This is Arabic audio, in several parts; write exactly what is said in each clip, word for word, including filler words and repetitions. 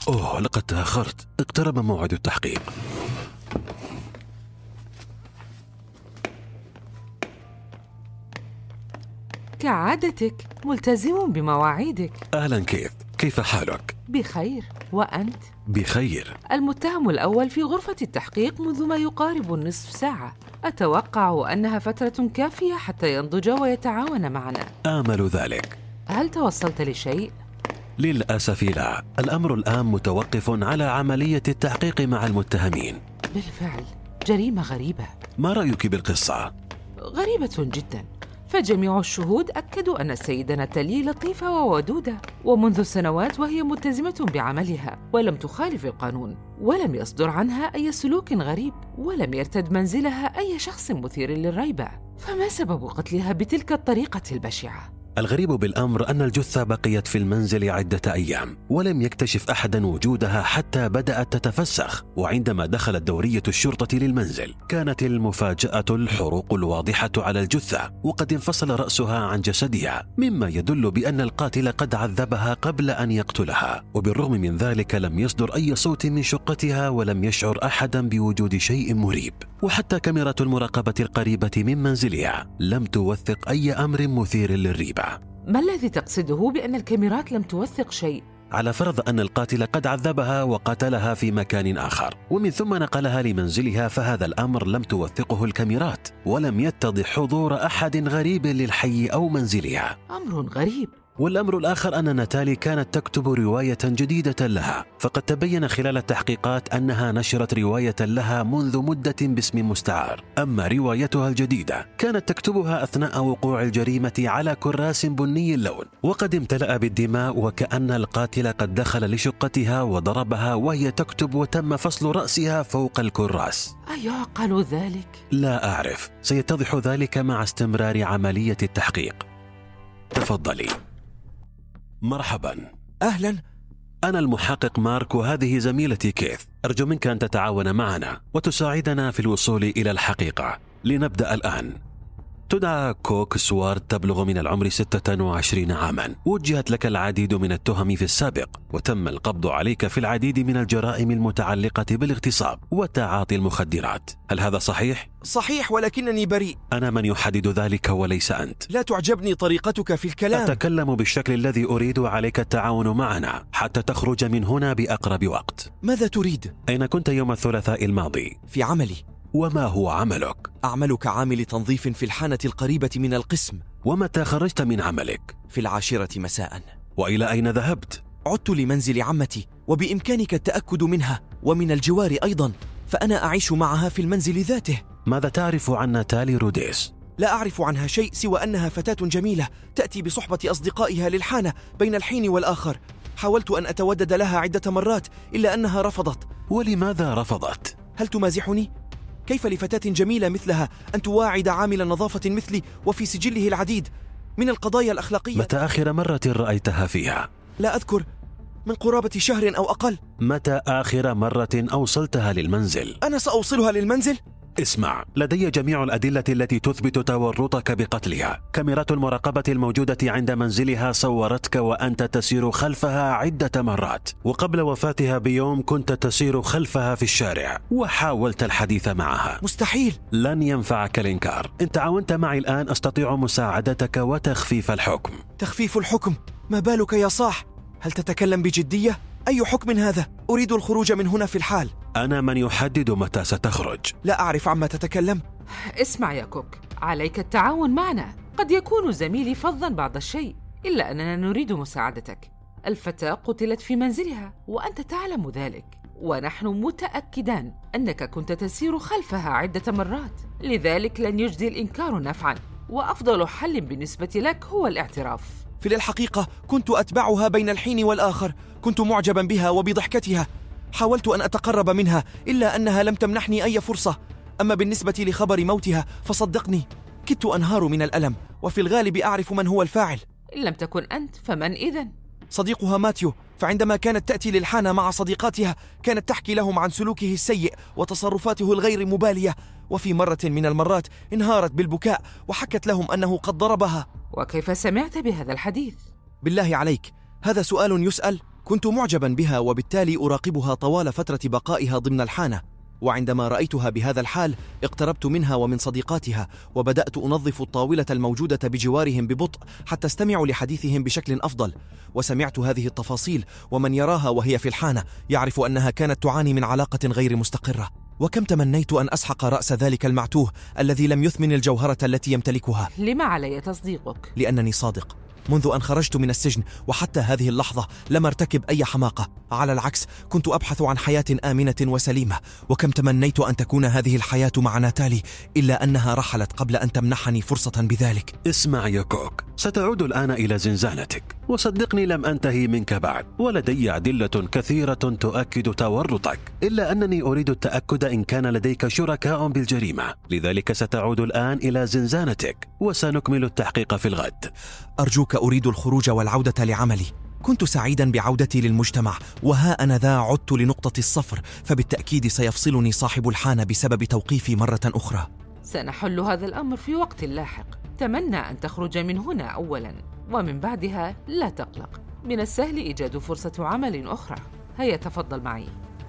أوه، لقد تأخرت. اقترب موعد التحقيق. كعادتك ملتزم بمواعيدك. أهلا كيث، كيف حالك؟ بخير، وأنت؟ بخير. المتهم الأول في غرفة التحقيق منذ ما يقارب النصف ساعة. أتوقع أنها فترة كافية حتى ينضج ويتعاون معنا. آمل ذلك. هل توصلت لشيء؟ للأسف لا، الأمر الآن متوقف على عملية التحقيق مع المتهمين. بالفعل، جريمة غريبة. ما رأيك بالقصة؟ غريبة جدا، فجميع الشهود أكدوا أن السيدة ناتالي لطيفة وودودة، ومنذ سنوات وهي ملتزمة بعملها ولم تخالف القانون، ولم يصدر عنها أي سلوك غريب، ولم يرتد منزلها أي شخص مثير للريبة. فما سبب قتلها بتلك الطريقة البشعة؟ الغريب بالأمر أن الجثة بقيت في المنزل عدة أيام، ولم يكتشف أحد وجودها حتى بدأت تتفسخ. وعندما دخلت دورية الشرطة للمنزل كانت المفاجأة الحروق الواضحة على الجثة، وقد انفصل رأسها عن جسدها، مما يدل بأن القاتل قد عذبها قبل أن يقتلها. وبالرغم من ذلك لم يصدر أي صوت من شقتها، ولم يشعر أحدا بوجود شيء مريب. وحتى كاميرا المراقبة القريبة من منزلها لم توثق أي أمر مثير للريبة. ما الذي تقصده بأن الكاميرات لم توثق شيء؟ على فرض أن القاتل قد عذبها وقتلها في مكان آخر، ومن ثم نقلها لمنزلها، فهذا الأمر لم توثقه الكاميرات، ولم يتضح حضور أحد غريب للحي أو منزلها. أمر غريب. والأمر الآخر أن ناتالي كانت تكتب رواية جديدة لها، فقد تبين خلال التحقيقات أنها نشرت رواية لها منذ مدة باسم مستعار. أما روايتها الجديدة كانت تكتبها أثناء وقوع الجريمة على كراس بني اللون، وقد امتلأ بالدماء، وكأن القاتل قد دخل لشقتها وضربها وهي تكتب، وتم فصل رأسها فوق الكراس. أيعقل ذلك؟ لا أعرف، سيتضح ذلك مع استمرار عملية التحقيق. تفضلي. مرحبا. أهلا، أنا المحقق مارك، وهذه زميلتي كيث. أرجو منك أن تتعاون معنا وتساعدنا في الوصول إلى الحقيقة. لنبدأ الآن. تدعى كوك سوارد، تبلغ من العمر ستة وعشرين عاما. وجهت لك العديد من التهم في السابق، وتم القبض عليك في العديد من الجرائم المتعلقة بالاغتصاب وتعاطي المخدرات. هل هذا صحيح؟ صحيح، ولكنني بريء. أنا من يحدد ذلك وليس أنت. لا تعجبني طريقتك في الكلام. أتكلم بالشكل الذي أريد، عليك التعاون معنا حتى تخرج من هنا بأقرب وقت. ماذا تريد؟ أين كنت يوم الثلاثاء الماضي؟ في عملي. وما هو عملك؟ أعمل كعامل تنظيف في الحانة القريبة من القسم. ومتى خرجت من عملك؟ في العاشرة مساء. وإلى أين ذهبت؟ عدت لمنزل عمتي، وبإمكانك التأكد منها ومن الجوار أيضا، فأنا أعيش معها في المنزل ذاته. ماذا تعرف عن ناتالي روديس؟ لا أعرف عنها شيء سوى أنها فتاة جميلة تأتي بصحبة أصدقائها للحانة بين الحين والآخر. حاولت أن أتودد لها عدة مرات إلا أنها رفضت. ولماذا رفضت؟ هل تمازحني؟ كيف لفتاة جميلة مثلها أن تواعد عامل نظافة مثلي وفي سجله العديد من القضايا الأخلاقية؟ متى آخر مرة رأيتها فيها؟ لا أذكر، من قرابة شهر أو أقل. متى آخر مرة أوصلتها للمنزل؟ أنا سأوصلها للمنزل؟ اسمع، لدي جميع الأدلة التي تثبت تورطك بقتلها. كاميرات المراقبة الموجودة عند منزلها صورتك وأنت تسير خلفها عدة مرات، وقبل وفاتها بيوم كنت تسير خلفها في الشارع وحاولت الحديث معها. مستحيل. لن ينفعك الإنكار. إن تعاونت معي الآن أستطيع مساعدتك وتخفيف الحكم. تخفيف الحكم؟ ما بالك يا صاح؟ هل تتكلم بجدية؟ أي حكم هذا؟ أريد الخروج من هنا في الحال. أنا من يحدد متى ستخرج. لا أعرف عما تتكلم. اسمع يا كوك، عليك التعاون معنا. قد يكون زميلي فظا بعض الشيء، إلا أننا نريد مساعدتك. الفتاة قتلت في منزلها وأنت تعلم ذلك، ونحن متأكدان أنك كنت تسير خلفها عدة مرات، لذلك لن يجدي الإنكار نفعا، وأفضل حل بالنسبة لك هو الاعتراف. في الحقيقة كنت أتبعها بين الحين والآخر، كنت معجبا بها وبضحكتها، حاولت أن أتقرب منها إلا أنها لم تمنحني أي فرصة. أما بالنسبة لخبر موتها فصدقني كدت أنهار من الألم، وفي الغالب أعرف من هو الفاعل. إن لم تكن أنت فمن إذن؟ صديقها ماتيو، فعندما كانت تأتي للحانة مع صديقاتها كانت تحكي لهم عن سلوكه السيء وتصرفاته الغير مبالية، وفي مرة من المرات انهارت بالبكاء وحكت لهم أنه قد ضربها. وكيف سمعت بهذا الحديث؟ بالله عليك، هذا سؤال يسأل؟ كنت معجبا بها وبالتالي أراقبها طوال فترة بقائها ضمن الحانة، وعندما رأيتها بهذا الحال اقتربت منها ومن صديقاتها وبدأت أنظف الطاولة الموجودة بجوارهم ببطء حتى استمع لحديثهم بشكل أفضل. وسمعت هذه التفاصيل، ومن يراها وهي في الحانة يعرف أنها كانت تعاني من علاقة غير مستقرة. وكم تمنيت أن أسحق رأس ذلك المعتوه الذي لم يثمن الجوهرة التي يمتلكها. لما علي تصديقك؟ لأنني صادق. منذ أن خرجت من السجن وحتى هذه اللحظة لم أرتكب أي حماقة، على العكس كنت أبحث عن حياة آمنة وسليمة. وكم تمنيت أن تكون هذه الحياة مع ناتالي، إلا أنها رحلت قبل أن تمنحني فرصة بذلك. اسمع يا كوك، ستعود الآن إلى زنزانتك، وصدقني لم أنتهي منك بعد، ولدي أدلة كثيرة تؤكد تورطك، إلا أنني أريد التأكد إن كان لديك شركاء بالجريمة. لذلك ستعود الآن إلى زنزانتك، وسنكمل التحقيق في الغد. أرجوك، أريد الخروج والعودة لعملي. كنت سعيدا بعودتي للمجتمع، وها أنا ذا عدت لنقطة الصفر، فبالتأكيد سيفصلني صاحب الحانة بسبب توقيفي مرة أخرى. سنحل هذا الأمر في وقت لاحق. تمنى أن تخرج من هنا أولا، ومن بعدها لا تقلق، من السهل إيجاد فرصة عمل أخرى. هيا تفضل معي.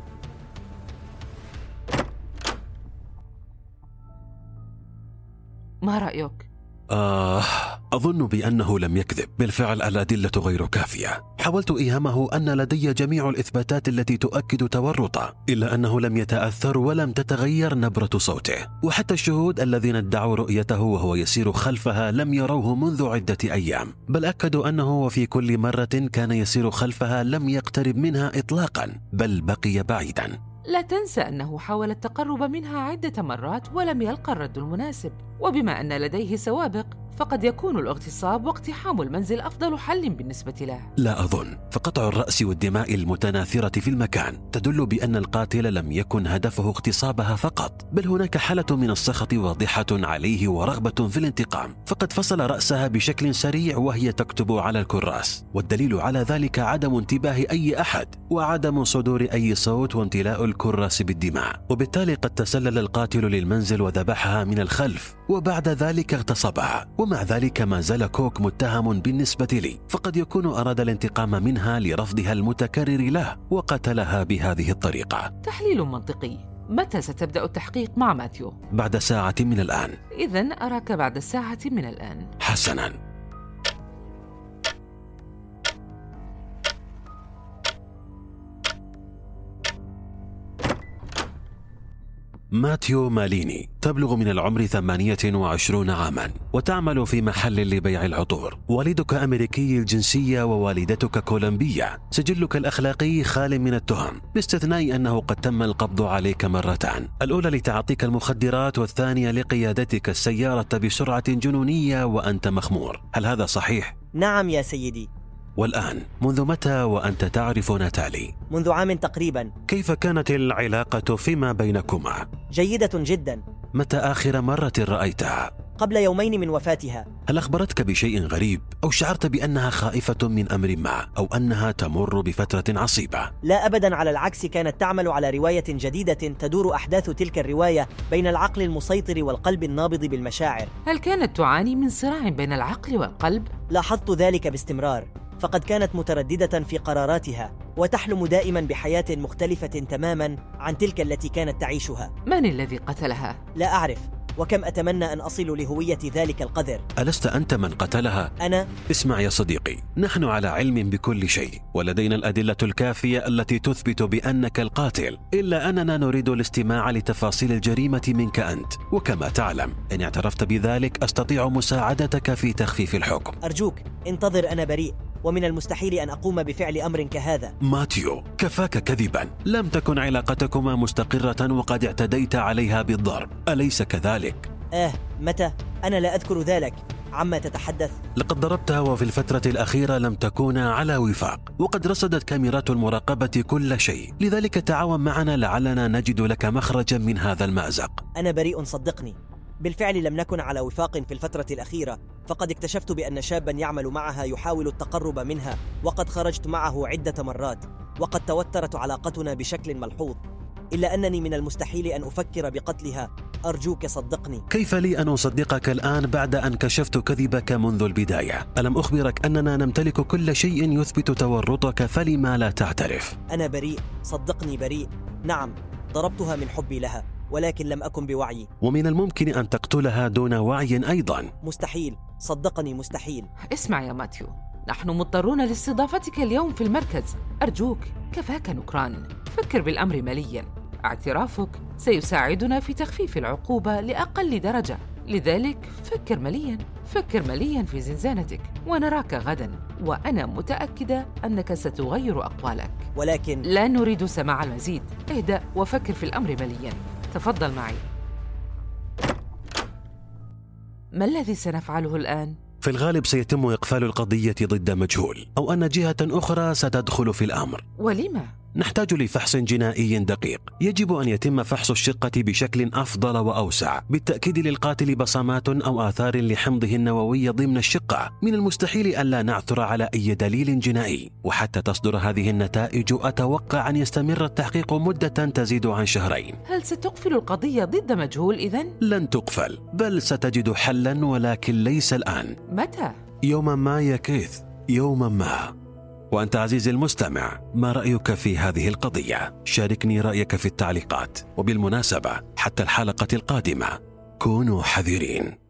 ما رأيك؟ آه أظن بأنه لم يكذب. بالفعل الأدلة غير كافية. حاولت إيهامه أن لدي جميع الإثباتات التي تؤكد تورطه، إلا أنه لم يتأثر ولم تتغير نبرة صوته، وحتى الشهود الذين ادعوا رؤيته وهو يسير خلفها لم يروه منذ عدة أيام، بل أكدوا أنه وفي كل مرة كان يسير خلفها لم يقترب منها إطلاقا، بل بقي بعيدا. لا تنسى أنه حاول التقرب منها عدة مرات ولم يلقى الرد المناسب، وبما أن لديه سوابق فقد يكون الاغتصاب واقتحام المنزل أفضل حل بالنسبة له. لا أظن، فقطع الرأس والدماء المتناثرة في المكان تدل بأن القاتل لم يكن هدفه اغتصابها فقط، بل هناك حالة من السخط واضحة عليه ورغبة في الانتقام، فقد فصل رأسها بشكل سريع وهي تكتب على الكراس، والدليل على ذلك عدم انتباه أي أحد وعدم صدور أي صوت وامتلاء الكراس بالدماء، وبالتالي قد تسلل القاتل للمنزل وذبحها من الخلف وبعد ذلك اغتصبها. ومع ذلك ما زال كوك متهم بالنسبة لي، فقد يكون أراد الانتقام منها لرفضها المتكرر له وقتلها بهذه الطريقة. تحليل منطقي. متى ستبدأ التحقيق مع ماثيو؟ بعد ساعة من الآن. إذن أراك بعد ساعة من الآن. حسناً. ماثيو ماليني تبلغ من العمر ثمانية وعشرين عاما، وتعمل في محل لبيع العطور. والدك أمريكي الجنسية ووالدتك كولومبية. سجلك الأخلاقي خال من التهم، باستثناء أنه قد تم القبض عليك مرتان، الأولى لتعاطيك المخدرات، والثانية لقيادتك السيارة بسرعة جنونية وأنت مخمور. هل هذا صحيح؟ نعم يا سيدي. والآن منذ متى وأنت تعرف ناتالي؟ منذ عام تقريبا. كيف كانت العلاقة فيما بينكما؟ جيدة جدا. متى آخر مرة رأيتها؟ قبل يومين من وفاتها. هل أخبرتك بشيء غريب أو شعرت بأنها خائفة من أمر ما أو أنها تمر بفترة عصيبة؟ لا أبدا، على العكس كانت تعمل على رواية جديدة تدور أحداث تلك الرواية بين العقل المسيطر والقلب النابض بالمشاعر. هل كانت تعاني من صراع بين العقل والقلب؟ لاحظت ذلك باستمرار، فقد كانت مترددة في قراراتها وتحلم دائما بحياة مختلفة تماما عن تلك التي كانت تعيشها. من الذي قتلها؟ لا أعرف، وكم أتمنى أن أصل لهوية ذلك القذر. ألست أنت من قتلها؟ أنا؟ اسمع يا صديقي، نحن على علم بكل شيء، ولدينا الأدلة الكافية التي تثبت بأنك القاتل، إلا أننا نريد الاستماع لتفاصيل الجريمة منك أنت، وكما تعلم إن اعترفت بذلك أستطيع مساعدتك في تخفيف الحكم. أرجوك انتظر، أنا بريء، ومن المستحيل أن أقوم بفعل أمر كهذا. ماثيو، كفاك كذبا. لم تكن علاقتكما مستقرة وقد اعتديت عليها بالضرب، أليس كذلك؟ آه، متى؟ أنا لا أذكر ذلك. عما تتحدث؟ لقد ضربتها وفي الفترة الأخيرة لم تكونا على وفاق، وقد رصدت كاميرات المراقبة كل شيء، لذلك تعاون معنا لعلنا نجد لك مخرجا من هذا المأزق. أنا بريء صدقني. بالفعل لم نكن على وفاق في الفترة الأخيرة، فقد اكتشفت بأن شابا يعمل معها يحاول التقرب منها، وقد خرجت معه عدة مرات، وقد توترت علاقتنا بشكل ملحوظ، إلا أنني من المستحيل أن أفكر بقتلها أرجوك صدقني. كيف لي أن أصدقك الآن بعد أن كشفت كذبك منذ البداية؟ ألم أخبرك أننا نمتلك كل شيء يثبت تورطك، فلما لا تعترف؟ أنا بريء، صدقني بريء. نعم، ضربتها من حبي لها، ولكن لم أكن بوعي. ومن الممكن أن تقتلها دون وعي أيضا. مستحيل، صدقني مستحيل. اسمع يا ماثيو، نحن مضطرون لاستضافتك اليوم في المركز. أرجوك كفاك نكران، فكر بالأمر ملياً. اعترافك سيساعدنا في تخفيف العقوبة لأقل درجة، لذلك فكر ملياً، فكر ملياً في زنزانتك، ونراك غداً، وأنا متأكدة أنك ستغير أقوالك. ولكن لا نريد سماع المزيد. اهدأ وفكر في الأمر ملياً. تفضل معي. ما الذي سنفعله الآن؟ في الغالب سيتم إقفال القضية ضد مجهول، أو أن جهة أخرى ستدخل في الأمر. ولما؟ نحتاج لفحص جنائي دقيق. يجب أن يتم فحص الشقة بشكل أفضل وأوسع، بالتأكيد للقاتل بصمات أو آثار لحمضه النووي ضمن الشقة. من المستحيل ألا نعثر على أي دليل جنائي، وحتى تصدر هذه النتائج أتوقع أن يستمر التحقيق مدة تزيد عن شهرين. هل ستقفل القضية ضد مجهول إذن؟ لن تقفل، بل ستجد حلاً، ولكن ليس الآن. متى؟ يوما ما يا كيث، يوما ما. وأنت عزيزي المستمع، ما رأيك في هذه القضية؟ شاركني رأيك في التعليقات، وبالمناسبة حتى الحلقة القادمة كونوا حذرين.